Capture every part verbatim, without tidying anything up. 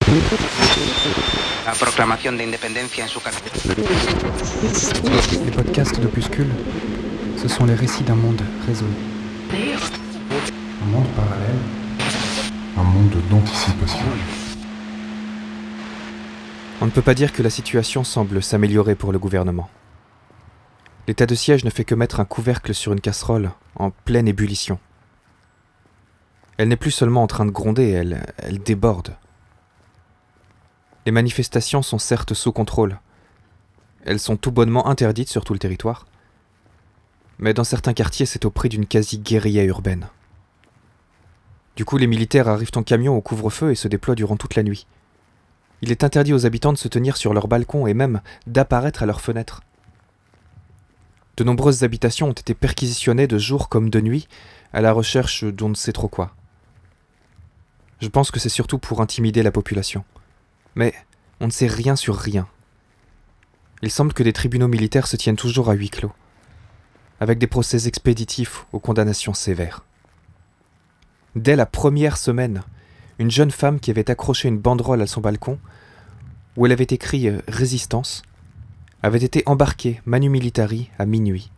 La proclamación de independencia en su cartel. Les podcasts d'Opuscule, ce sont les récits d'un monde résolu. Un monde parallèle, un monde d'anticipation. On ne peut pas dire que la situation semble s'améliorer pour le gouvernement. L'état de siège ne fait que mettre un couvercle sur une casserole en pleine ébullition. Elle n'est plus seulement en train de gronder, elle, elle déborde. Les manifestations sont certes sous contrôle. Elles sont tout bonnement interdites sur tout le territoire. Mais dans certains quartiers, c'est au prix d'une quasi-guérilla urbaine. Du coup, les militaires arrivent en camion au couvre-feu et se déploient durant toute la nuit. Il est interdit aux habitants de se tenir sur leurs balcons et même d'apparaître à leurs fenêtres. De nombreuses habitations ont été perquisitionnées de jour comme de nuit, à la recherche d'on ne sait trop quoi. Je pense que c'est surtout pour intimider la population. Mais on ne sait rien sur rien. Il semble que des tribunaux militaires se tiennent toujours à huis clos, avec des procès expéditifs aux condamnations sévères. Dès la première semaine, une jeune femme qui avait accroché une banderole à son balcon, où elle avait écrit euh, « Résistance », avait été embarquée manu militari à minuit.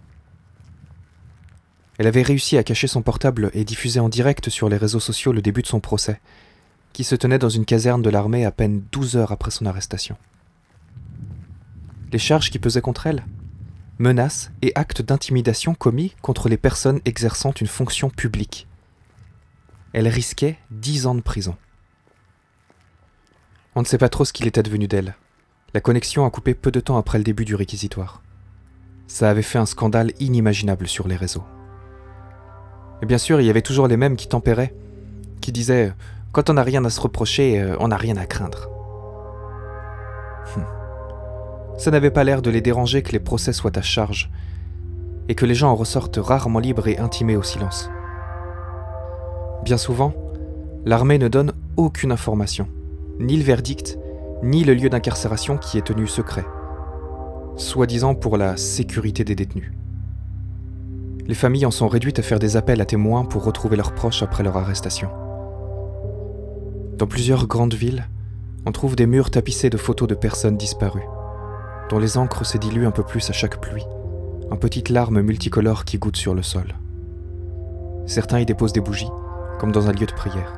Elle avait réussi à cacher son portable et diffuser en direct sur les réseaux sociaux le début de son procès, qui se tenait dans une caserne de l'armée à peine douze heures après son arrestation. Les charges qui pesaient contre elle ? Menaces et actes d'intimidation commis contre les personnes exerçant une fonction publique. Elle risquait dix ans de prison. On ne sait pas trop ce qu'il était devenu d'elle. La connexion a coupé peu de temps après le début du réquisitoire. Ça avait fait un scandale inimaginable sur les réseaux. Et bien sûr, il y avait toujours les mêmes qui tempéraient, qui disaient « Quand on n'a rien à se reprocher, on n'a rien à craindre. » Hum. Ça n'avait pas l'air de les déranger que les procès soient à charge, et que les gens en ressortent rarement libres et intimés au silence. Bien souvent, l'armée ne donne aucune information, ni le verdict, ni le lieu d'incarcération qui est tenu secret, soi-disant pour la sécurité des détenus. Les familles en sont réduites à faire des appels à témoins pour retrouver leurs proches après leur arrestation. Dans plusieurs grandes villes, on trouve des murs tapissés de photos de personnes disparues, dont les encres se diluent un peu plus à chaque pluie, en petites larmes multicolores qui goûtent sur le sol. Certains y déposent des bougies, comme dans un lieu de prière.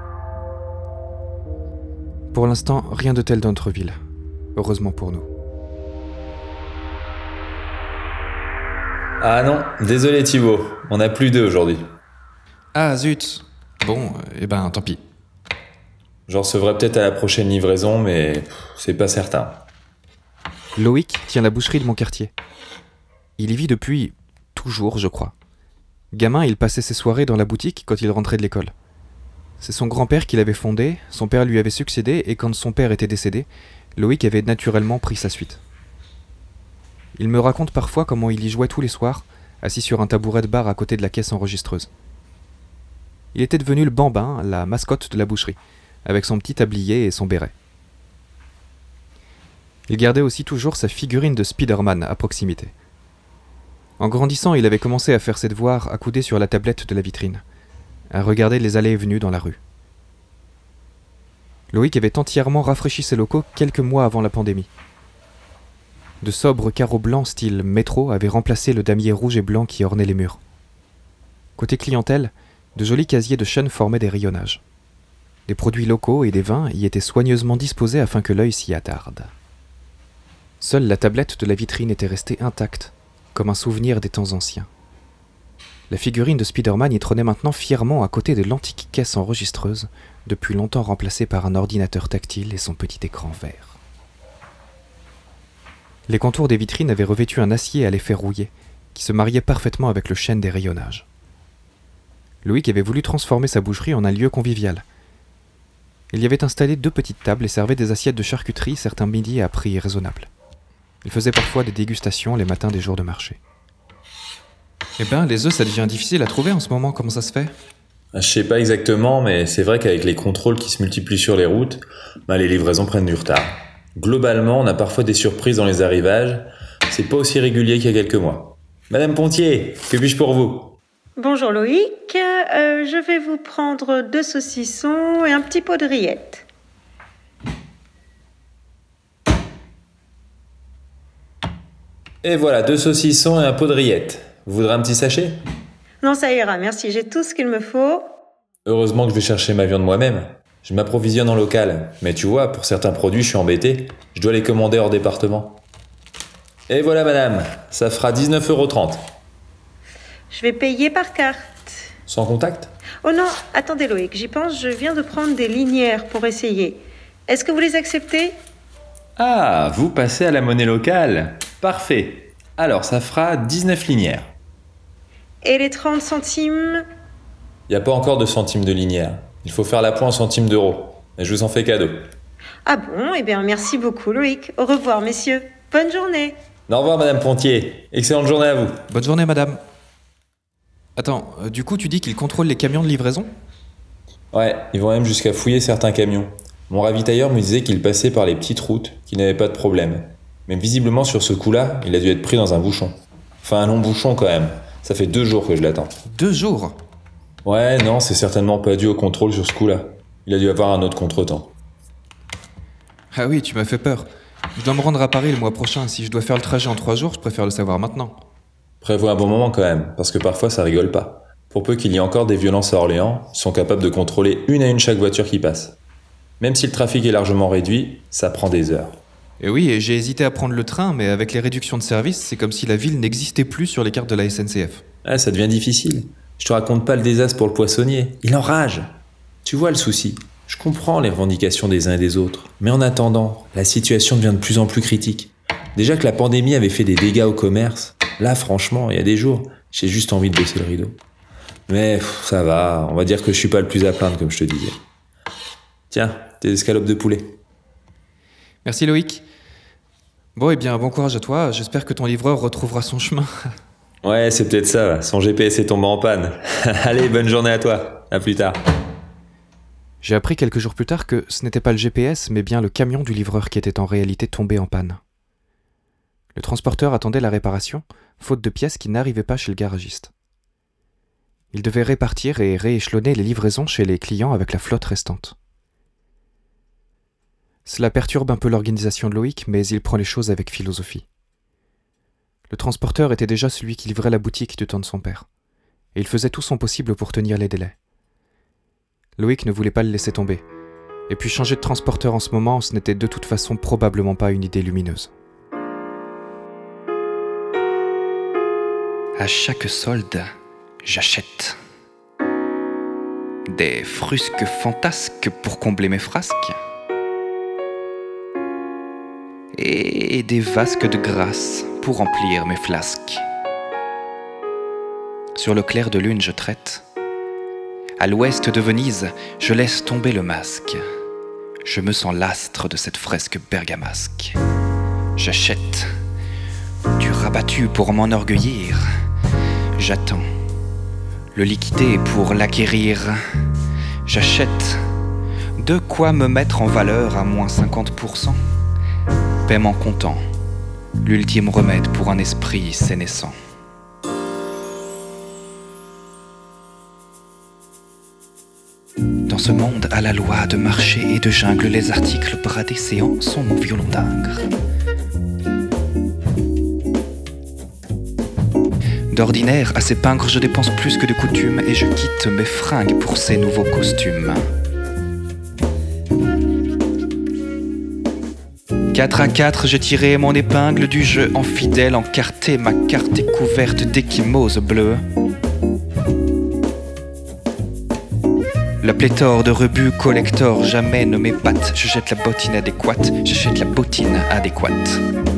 Pour l'instant, rien de tel dans notre ville, heureusement pour nous. Ah non, désolé Thibaut, on n'a plus d'eux aujourd'hui. Ah zut. Bon, eh ben tant pis. J'en recevrai peut-être à la prochaine livraison, mais pff, c'est pas certain. Loïc tient la boucherie de mon quartier. Il y vit depuis toujours, je crois. Gamin, il passait ses soirées dans la boutique quand il rentrait de l'école. C'est son grand-père qui l'avait fondé, son père lui avait succédé, et quand son père était décédé, Loïc avait naturellement pris sa suite. Il me raconte parfois comment il y jouait tous les soirs, assis sur un tabouret de bar à côté de la caisse enregistreuse. Il était devenu le bambin, la mascotte de la boucherie, avec son petit tablier et son béret. Il gardait aussi toujours sa figurine de Spider-Man à proximité. En grandissant, il avait commencé à faire ses devoirs accoudé sur la tablette de la vitrine, à regarder les allées et venues dans la rue. Loïc avait entièrement rafraîchi ses locaux quelques mois avant la pandémie. De sobres carreaux blancs style métro avaient remplacé le damier rouge et blanc qui ornait les murs. Côté clientèle, de jolis casiers de chêne formaient des rayonnages. Des produits locaux et des vins y étaient soigneusement disposés afin que l'œil s'y attarde. Seule la tablette de la vitrine était restée intacte, comme un souvenir des temps anciens. La figurine de Spider-Man y trônait maintenant fièrement à côté de l'antique caisse enregistreuse, depuis longtemps remplacée par un ordinateur tactile et son petit écran vert. Les contours des vitrines avaient revêtu un acier à l'effet rouillé, qui se mariait parfaitement avec le chêne des rayonnages. Loïc avait voulu transformer sa boucherie en un lieu convivial. Il y avait installé deux petites tables et servait des assiettes de charcuterie certains midis à prix raisonnable. Il faisait parfois des dégustations les matins des jours de marché. Eh ben, les œufs, ça devient difficile à trouver en ce moment, comment ça se fait ? Je sais pas exactement, mais c'est vrai qu'avec les contrôles qui se multiplient sur les routes, bah les livraisons prennent du retard. Globalement, on a parfois des surprises dans les arrivages, c'est pas aussi régulier qu'il y a quelques mois. Madame Pontier, que puis-je pour vous ? Bonjour Loïc, euh, je vais vous prendre deux saucissons et un petit pot de rillettes. Et voilà, deux saucissons et un pot de rillettes. Vous voudrez un petit sachet ? Non, ça ira, merci, j'ai tout ce qu'il me faut. Heureusement que je vais chercher ma viande moi-même. Je m'approvisionne en local. Mais tu vois, pour certains produits, je suis embêté. Je dois les commander hors département. Et voilà, madame, ça fera dix-neuf euros trente. Je vais payer par carte. Sans contact ? Oh non, attendez Loïc, j'y pense, je viens de prendre des linières pour essayer. Est-ce que vous les acceptez ? Ah, vous passez à la monnaie locale. Parfait. Alors, ça fera dix-neuf linières. Et les trente centimes ? Il n'y a pas encore de centimes de linière. Il faut faire la pointe en centimes d'euros. Et je vous en fais cadeau. Ah bon, eh bien merci beaucoup Loïc. Au revoir messieurs. Bonne journée. Au revoir madame Pontier. Excellente journée à vous. Bonne journée, madame. Attends, euh, du coup, tu dis qu'ils contrôlent les camions de livraison ? Ouais, ils vont même jusqu'à fouiller certains camions. Mon ravitailleur me disait qu'il passait par les petites routes, qu'il n'avait pas de problème. Mais visiblement sur ce coup-là, il a dû être pris dans un bouchon. Enfin un long bouchon quand même. Ça fait deux jours que je l'attends. Deux jours ? Ouais, non, c'est certainement pas dû au contrôle sur ce coup-là. Il a dû avoir un autre contretemps. Ah oui, tu m'as fait peur. Je dois me rendre à Paris le mois prochain. Si je dois faire le trajet en trois jours, je préfère le savoir maintenant. Prévois un bon moment quand même, parce que parfois ça rigole pas. Pour peu qu'il y ait encore des violences à Orléans, ils sont capables de contrôler une à une chaque voiture qui passe. Même si le trafic est largement réduit, ça prend des heures. Et oui, et j'ai hésité à prendre le train, mais avec les réductions de services, c'est comme si la ville n'existait plus sur les cartes de la S N C F. Ah, ça devient difficile. Je te raconte pas le désastre pour le poissonnier. Il enrage. Tu vois le souci. Je comprends les revendications des uns et des autres. Mais en attendant, la situation devient de plus en plus critique. Déjà que la pandémie avait fait des dégâts au commerce, là franchement, il y a des jours, j'ai juste envie de baisser le rideau. Mais pff, ça va, on va dire que je suis pas le plus à plaindre comme je te disais. Tiens, tes escalopes de poulet. Merci Loïc. Bon, eh bien, bon courage à toi. J'espère que ton livreur retrouvera son chemin. Ouais, c'est peut-être ça, son G P S est tombé en panne. Allez, bonne journée à toi, à plus tard. J'ai appris quelques jours plus tard que ce n'était pas le G P S, mais bien le camion du livreur qui était en réalité tombé en panne. Le transporteur attendait la réparation, faute de pièces qui n'arrivaient pas chez le garagiste. Il devait répartir et rééchelonner les livraisons chez les clients avec la flotte restante. Cela perturbe un peu l'organisation de Loïc, mais il prend les choses avec philosophie. Le transporteur était déjà celui qui livrait la boutique du temps de son père, et il faisait tout son possible pour tenir les délais. Loïc ne voulait pas le laisser tomber, et puis changer de transporteur en ce moment, ce n'était de toute façon probablement pas une idée lumineuse. À chaque solde, j'achète des frusques fantasques pour combler mes frasques et des vasques de grâce pour remplir mes flasques. Sur le clair de lune je traite. À l'ouest de Venise, je laisse tomber le masque. Je me sens l'astre de cette fresque bergamasque. J'achète du rabattu pour m'enorgueillir. J'attends le liquider pour l'acquérir. J'achète de quoi me mettre en valeur à moins cinquante pour cent. Paiement comptant, l'ultime remède pour un esprit sénescent. Dans ce monde à la loi de marché et de jungle, les articles bradés séants sont mon violon d'ingre. D'ordinaire, à ces pingres, je dépense plus que de coutume et je quitte mes fringues pour ces nouveaux costumes. Quatre à quatre, j'ai tiré mon épingle du jeu, en fidèle, encarté, ma carte est couverte d'échymoses bleues. La pléthore de rebuts collector jamais ne m'épate. Je jette la bottine adéquate, j'achète la bottine adéquate.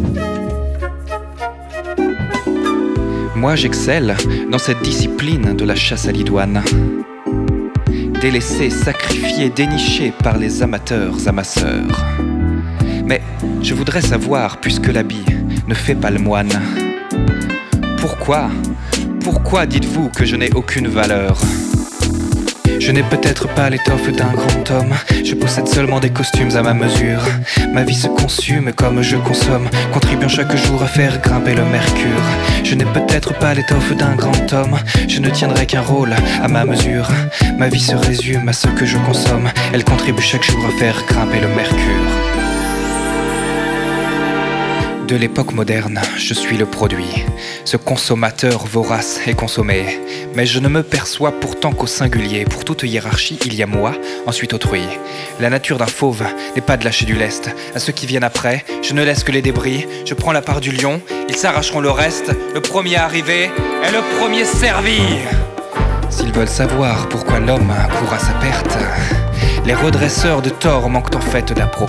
Moi j'excelle dans cette discipline de la chasse à l'idoine. Délaissé, sacrifié, déniché par les amateurs amasseurs. Mais je voudrais savoir, puisque l'habit ne fait pas le moine, pourquoi, pourquoi dites-vous que je n'ai aucune valeur ? Je n'ai peut-être pas l'étoffe d'un grand homme, je possède seulement des costumes à ma mesure. Ma vie se consume comme je consomme, contribuant chaque jour à faire grimper le mercure. Je n'ai peut-être pas l'étoffe d'un grand homme, je ne tiendrai qu'un rôle à ma mesure. Ma vie se résume à ce que je consomme, elle contribue chaque jour à faire grimper le mercure. De l'époque moderne, je suis le produit, ce consommateur vorace et consommé. Mais je ne me perçois pourtant qu'au singulier. Pour toute hiérarchie, il y a moi, ensuite autrui. La nature d'un fauve n'est pas de lâcher du lest. À ceux qui viennent après, je ne laisse que les débris. Je prends la part du lion, ils s'arracheront le reste. Le premier arrivé est le premier servi. S'ils veulent savoir pourquoi l'homme court à sa perte, les redresseurs de tort manquent en fait d'à propos.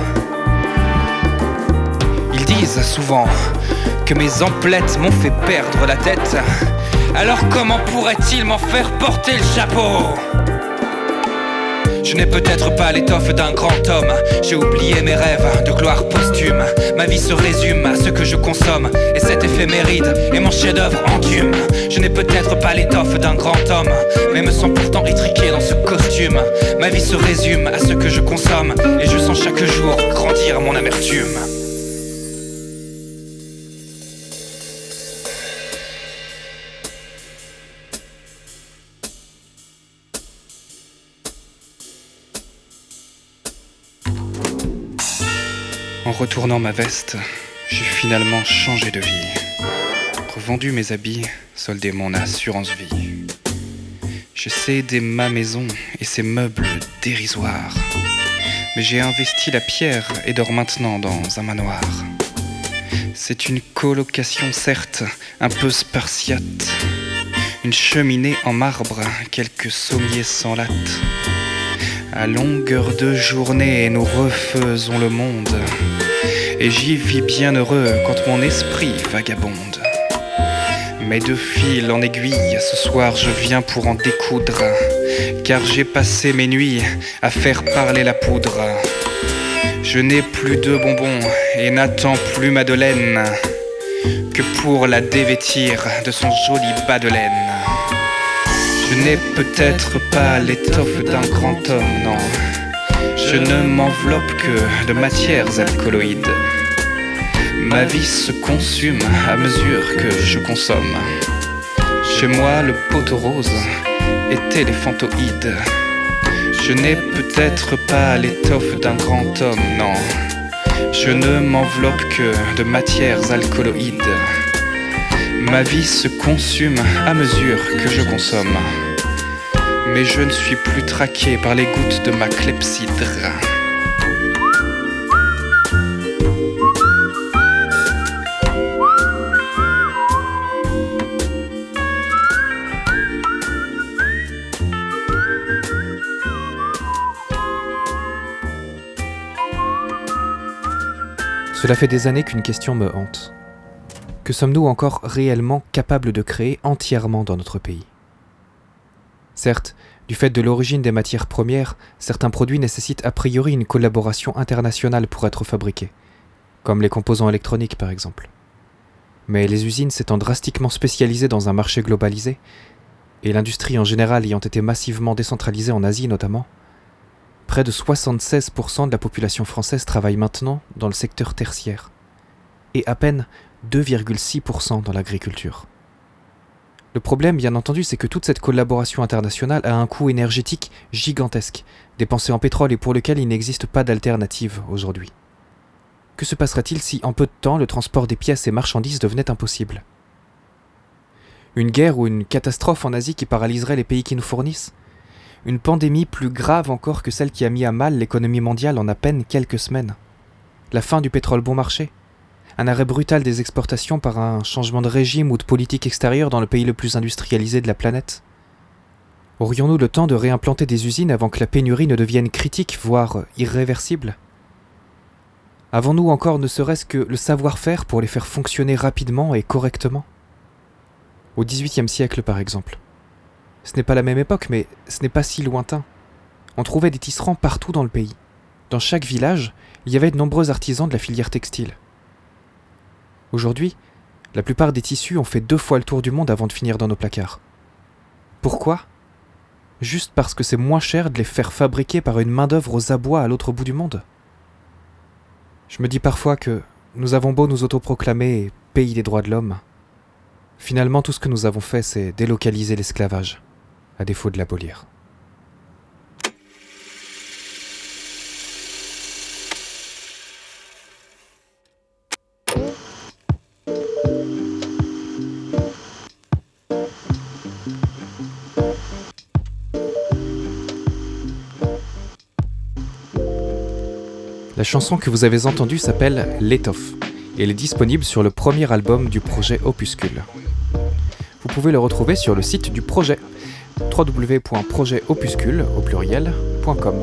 Ils disent souvent que mes emplettes m'ont fait perdre la tête. Alors comment pourraient-ils m'en faire porter le chapeau ? Je n'ai peut-être pas l'étoffe d'un grand homme. J'ai oublié mes rêves de gloire posthume. Ma vie se résume à ce que je consomme, et cet éphéméride est mon chef-d'œuvre enclume. Je n'ai peut-être pas l'étoffe d'un grand homme, mais me sens pourtant étriqué dans ce costume. Ma vie se résume à ce que je consomme, et je sens chaque jour grandir mon amertume. En retournant ma veste, j'ai finalement changé de vie. Revendu mes habits, soldé mon assurance vie. J'ai cédé ma maison et ses meubles dérisoires. Mais j'ai investi la pierre et dors maintenant dans un manoir. C'est une colocation certes, un peu spartiate. Une cheminée en marbre, quelques sommiers sans latte. À longueur de journée, nous refaisons le monde. Et j'y vis bien heureux quand mon esprit vagabonde. Mais de fil en aiguille, ce soir je viens pour en découdre. Car j'ai passé mes nuits à faire parler la poudre. Je n'ai plus de bonbons et n'attends plus Madeleine que pour la dévêtir de son joli bas de laine. Je n'ai peut-être pas l'étoffe d'un grand homme, non. Je ne m'enveloppe que de matières alcaloïdes. Ma vie se consume à mesure que je consomme. Chez moi, le poteau rose est éléphantoïde. Je n'ai peut-être pas l'étoffe d'un grand homme, non. Je ne m'enveloppe que de matières alcaloïdes. Ma vie se consume à mesure que je consomme. Mais je ne suis plus traqué par les gouttes de ma clepsydre. Cela fait des années qu'une question me hante. Que sommes-nous encore réellement capables de créer entièrement dans notre pays ? Certes, du fait de l'origine des matières premières, certains produits nécessitent a priori une collaboration internationale pour être fabriqués, comme les composants électroniques par exemple. Mais les usines s'étant drastiquement spécialisées dans un marché globalisé, et l'industrie en général ayant été massivement décentralisée en Asie notamment, près de soixante-seize pour cent de la population française travaille maintenant dans le secteur tertiaire, et à peine deux virgule six pour cent dans l'agriculture. Le problème, bien entendu, c'est que toute cette collaboration internationale a un coût énergétique gigantesque, dépensé en pétrole et pour lequel il n'existe pas d'alternative aujourd'hui. Que se passerait-il si, en peu de temps, le transport des pièces et marchandises devenait impossible ? Une guerre ou une catastrophe en Asie qui paralyserait les pays qui nous fournissent ? Une pandémie plus grave encore que celle qui a mis à mal l'économie mondiale en à peine quelques semaines ? La fin du pétrole bon marché ? Un arrêt brutal des exportations par un changement de régime ou de politique extérieure dans le pays le plus industrialisé de la planète ? Aurions-nous le temps de réimplanter des usines avant que la pénurie ne devienne critique, voire irréversible ? Avons-nous encore ne serait-ce que le savoir-faire pour les faire fonctionner rapidement et correctement ? Au dix-huitième siècle, par exemple. Ce n'est pas la même époque, mais ce n'est pas si lointain. On trouvait des tisserands partout dans le pays. Dans chaque village, il y avait de nombreux artisans de la filière textile. Aujourd'hui, la plupart des tissus ont fait deux fois le tour du monde avant de finir dans nos placards. Pourquoi ? Juste parce que c'est moins cher de les faire fabriquer par une main-d'œuvre aux abois à l'autre bout du monde ? Je me dis parfois que nous avons beau nous autoproclamer pays des droits de l'homme, finalement tout ce que nous avons fait c'est délocaliser l'esclavage, à défaut de l'abolir. La chanson que vous avez entendue s'appelle « L'étoffe » et elle est disponible sur le premier album du projet Opuscule. Vous pouvez le retrouver sur le site du projet w w w point projet opuscule au pluriel point com.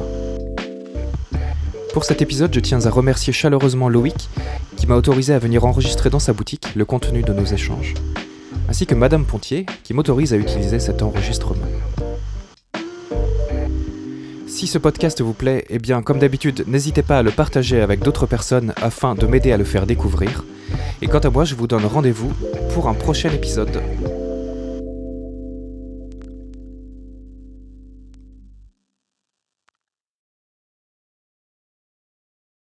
Pour cet épisode, je tiens à remercier chaleureusement Loïc qui m'a autorisé à venir enregistrer dans sa boutique le contenu de nos échanges, ainsi que Madame Pontier qui m'autorise à utiliser cet enregistrement. Si ce podcast vous plaît, eh bien comme d'habitude, n'hésitez pas à le partager avec d'autres personnes afin de m'aider à le faire découvrir. Et quant à moi, je vous donne rendez-vous pour un prochain épisode.